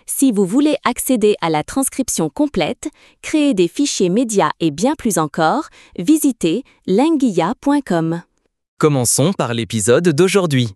Si vous voulez accéder à la transcription complète, créer des fichiers médias et bien plus encore, visitez lenguia.com. Commençons par l'épisode d'aujourd'hui.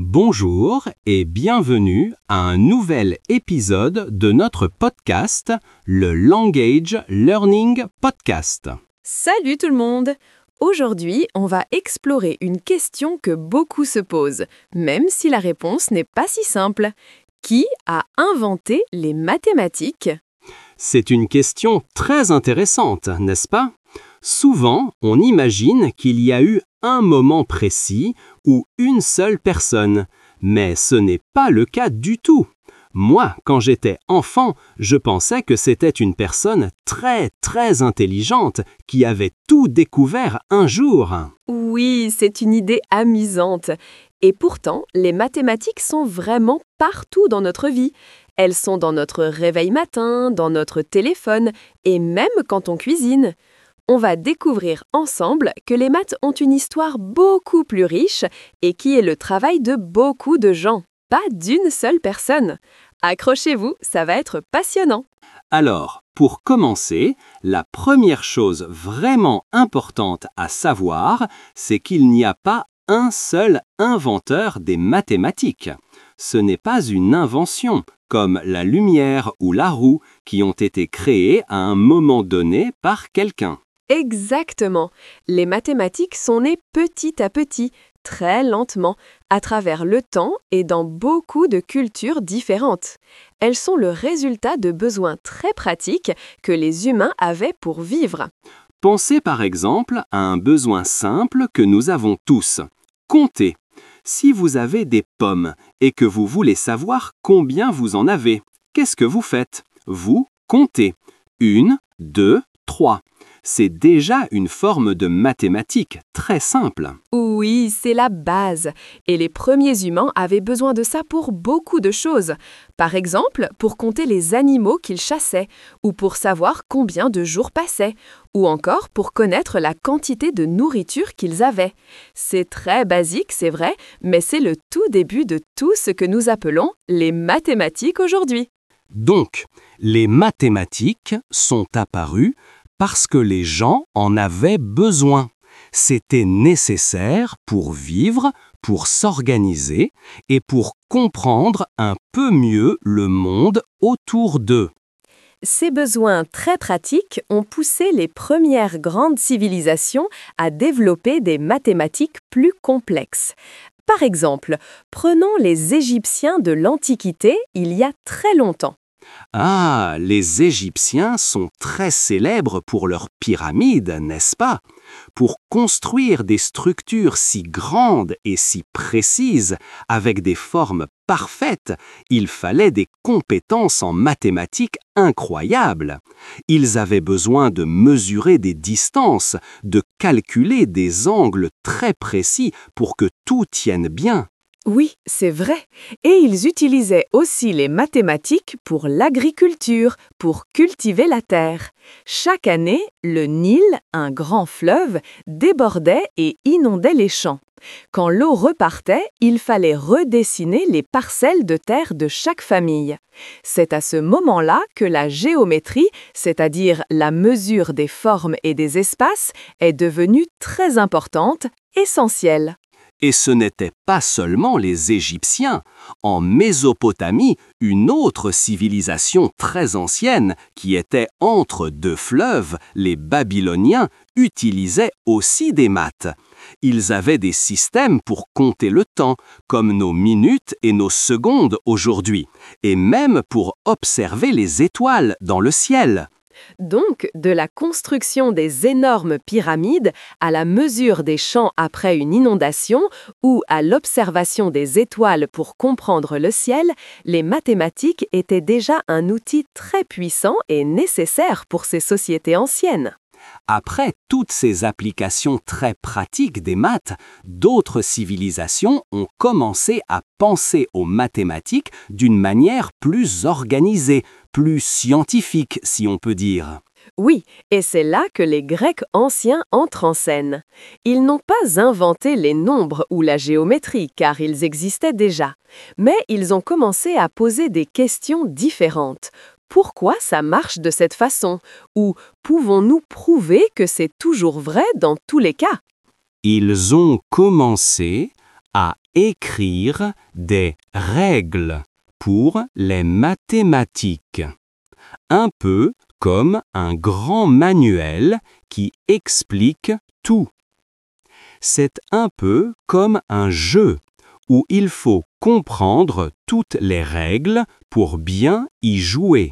Bonjour et bienvenue à un nouvel épisode de notre podcast, le Language Learning Podcast. Salut tout le monde! Aujourd'hui, on va explorer une question que beaucoup se posent, même si la réponse n'est pas si simple. Qui a inventé les mathématiques? C'est une question très intéressante, n'est-ce pas? Souvent, on imagine qu'il y a eu un moment précis ou une seule personne, mais ce n'est pas le cas du tout. Moi, quand j'étais enfant, je pensais que c'était une personne très intelligente qui avait tout découvert un jour. Oui, c'est une idée amusante. Et pourtant, les mathématiques sont vraiment partout dans notre vie. Elles sont dans notre réveil matin, dans notre téléphone et même quand on cuisine. On va découvrir ensemble que les maths ont une histoire beaucoup plus riche et qui est le travail de beaucoup de gens, pas d'une seule personne. Accrochez-vous, ça va être passionnant. Alors, pour commencer, la première chose vraiment importante à savoir, c'est qu'il n'y a pas un seul inventeur des mathématiques. Ce n'est pas une invention, comme la lumière ou la roue, qui ont été créées à un moment donné par quelqu'un. Exactement. Les mathématiques sont nées petit à petit, très lentement, à travers le temps et dans beaucoup de cultures différentes. Elles sont le résultat de besoins très pratiques que les humains avaient pour vivre. Pensez par exemple à un besoin simple que nous avons tous. Compter. Si vous avez des pommes et que vous voulez savoir combien vous en avez, qu'est-ce que vous faites? Vous comptez. 1, 2, 3. C'est déjà une forme de mathématiques très simple. Oui, c'est la base. Et les premiers humains avaient besoin de ça pour beaucoup de choses. Par exemple, pour compter les animaux qu'ils chassaient, ou pour savoir combien de jours passaient, ou encore pour connaître la quantité de nourriture qu'ils avaient. C'est très basique, c'est vrai, mais c'est le tout début de tout ce que nous appelons les mathématiques aujourd'hui. Donc, les mathématiques sont apparues parce que les gens en avaient besoin. C'était nécessaire pour vivre, pour s'organiser et pour comprendre un peu mieux le monde autour d'eux. Ces besoins très pratiques ont poussé les premières grandes civilisations à développer des mathématiques plus complexes. Par exemple, prenons les Égyptiens de l'Antiquité il y a très longtemps. Ah, les Égyptiens sont très célèbres pour leurs pyramides, n'est-ce pas? Pour construire des structures si grandes et si précises, avec des formes parfaites, il fallait des compétences en mathématiques incroyables. Ils avaient besoin de mesurer des distances, de calculer des angles très précis pour que tout tienne bien. Oui, c'est vrai. Et ils utilisaient aussi les mathématiques pour l'agriculture, pour cultiver la terre. Chaque année, le Nil, un grand fleuve, débordait et inondait les champs. Quand l'eau repartait, il fallait redessiner les parcelles de terre de chaque famille. C'est à ce moment-là que la géométrie, c'est-à-dire la mesure des formes et des espaces, est devenue très importante, essentielle. Et ce n'étaient pas seulement les Égyptiens. En Mésopotamie, une autre civilisation très ancienne, qui était entre deux fleuves, les Babyloniens, utilisaient aussi des maths. Ils avaient des systèmes pour compter le temps, comme nos minutes et nos secondes aujourd'hui, et même pour observer les étoiles dans le ciel. Donc, de la construction des énormes pyramides à la mesure des champs après une inondation ou à l'observation des étoiles pour comprendre le ciel, les mathématiques étaient déjà un outil très puissant et nécessaire pour ces sociétés anciennes. Après toutes ces applications très pratiques des maths, d'autres civilisations ont commencé à penser aux mathématiques d'une manière plus organisée, plus scientifique, si on peut dire. Oui, et c'est là que les Grecs anciens entrent en scène. Ils n'ont pas inventé les nombres ou la géométrie car ils existaient déjà, mais ils ont commencé à poser des questions différentes. Pourquoi ça marche de cette façon? Ou pouvons-nous prouver que c'est toujours vrai dans tous les cas? Ils ont commencé à écrire des règles pour les mathématiques, un peu comme un grand manuel qui explique tout. C'est un peu comme un jeu où il faut comprendre toutes les règles pour bien y jouer.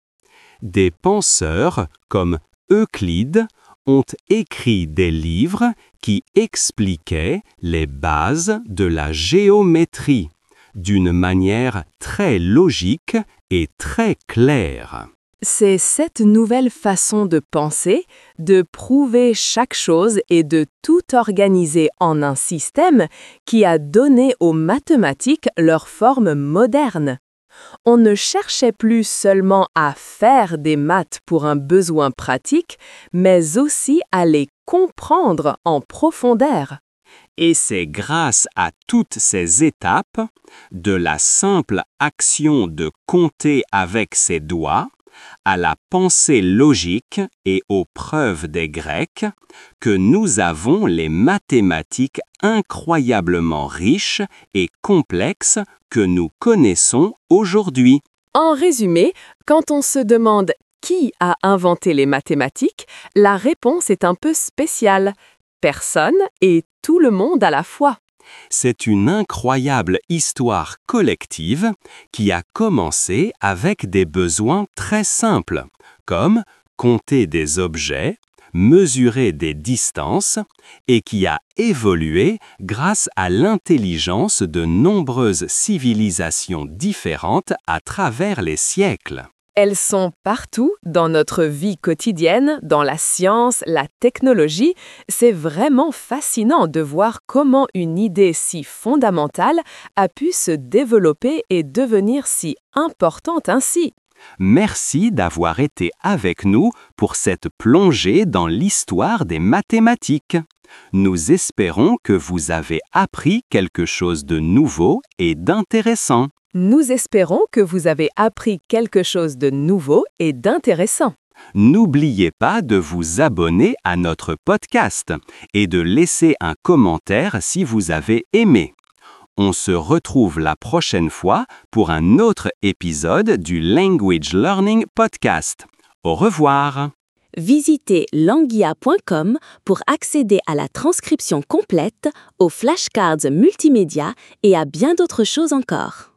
Des penseurs comme Euclide ont écrit des livres qui expliquaient les bases de la géométrie d'une manière très logique et très claire. C'est cette nouvelle façon de penser, de prouver chaque chose et de tout organiser en un système qui a donné aux mathématiques leur forme moderne. On ne cherchait plus seulement à faire des maths pour un besoin pratique, mais aussi à les comprendre en profondeur. Et c'est grâce à toutes ces étapes, de la simple action de compter avec ses doigts, à la pensée logique et aux preuves des Grecs, que nous avons les mathématiques incroyablement riches et complexes que nous connaissons aujourd'hui. En résumé, quand on se demande qui a inventé les mathématiques, la réponse est un peu spéciale. Personne et tout le monde à la fois. C'est une incroyable histoire collective qui a commencé avec des besoins très simples, comme compter des objets, mesurer des distances, et qui a évolué grâce à l'intelligence de nombreuses civilisations différentes à travers les siècles. Elles sont partout dans notre vie quotidienne, dans la science, la technologie. C'est vraiment fascinant de voir comment une idée si fondamentale a pu se développer et devenir si importante ainsi. Merci d'avoir été avec nous pour cette plongée dans l'histoire des mathématiques. Nous espérons que vous avez appris quelque chose de nouveau et d'intéressant. Nous espérons que vous avez appris quelque chose de nouveau et d'intéressant. N'oubliez pas de vous abonner à notre podcast et de laisser un commentaire si vous avez aimé. On se retrouve la prochaine fois pour un autre épisode du Language Learning Podcast. Au revoir. Visitez languia.com pour accéder à la transcription complète, aux flashcards multimédia et à bien d'autres choses encore.